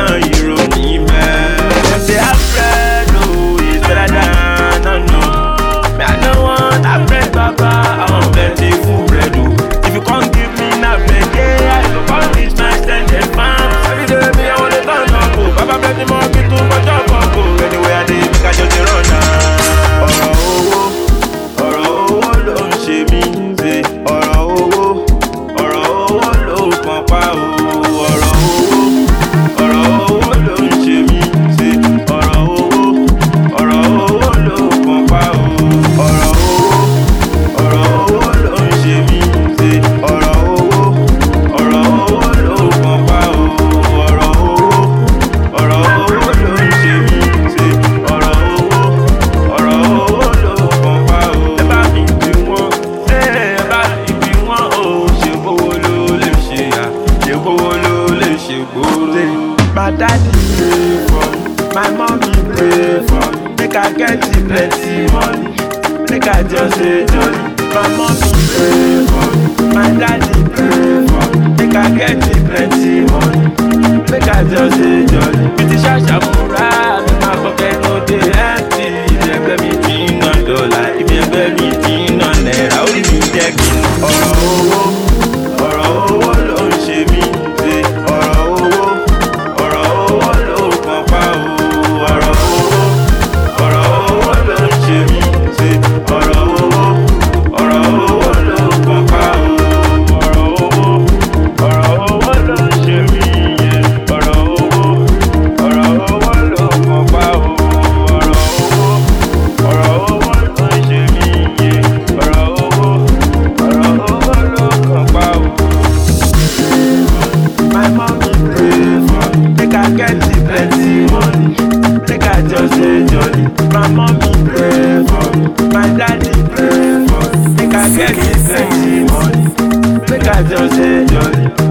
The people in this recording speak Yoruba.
náà ìròyìn bẹ́ẹ̀. Ṣé Alfredo is better than none? Me I no want a bread baba, I want plenty full bread o. If you can't give me na bread, yeah, I go come reach my extended farm. Every day me I want to turn up o, baba plenty more me too much up o. Anywhere I dey make I just dey run now. Ọ̀rọ̀ owó ló ń ṣe mí ṣe, ọ̀rọ̀ owó ló kàn pa o. Ọ̀rọ̀ owó ló ń ṣe mí ṣe, ọ̀rọ̀ owó ló kàn pa o. Ọ̀rọ̀ owó ló ń ṣe mí ṣe, ọ̀rọ̀ owó ló kàn pa o. Ọ̀rọ̀ owó ló ń ṣe mí ṣe, ọ̀rọ̀ owó ló kàn pa o. Ẹ bá mi bí wọ́n, ẹ bá mi bí wọ́n o. Ṣé gbówó ló lè ṣe yá? Ṣé gbówó ló lè ṣe gbòòrò? My daddy pray for me, my mommy pray for me. Make I get plenty money, make I just dey jolly. My mommy pray for me, my daddy pray for me. Make I get plenty money, make I just dey jolly. Pretty ṣàṣà múra, mi máa pocket no dey empty. Ibi ẹgbẹ́ mi ti ń ná dọ́là, ibi ẹgbẹ́ mi ti ń ná náírà. Orí mi jẹ́ kí n ọ̀rọ̀ owó ló ń ṣe mí ṣe. Ọ̀rọ̀ owó ló kàn pa o. Ọ̀rọ̀ owó ló ń ṣe mí ṣe. Ọ̀rọ̀ owó ló kàn pa o. Ọ̀rọ̀ owó ló ń ṣe mí yẹ. Ọ̀rọ̀ owó ló kàn pa o. Ọ̀rọ̀ owó ló ń ṣe mí yẹ. Ọ̀rọ̀ owó ló kàn pa o. My mommy pray for me, make I get plenty money, make I just dey jolly. My mommy pray for me, my daddy pray for me, make I get plenty money, make I just dey jolly.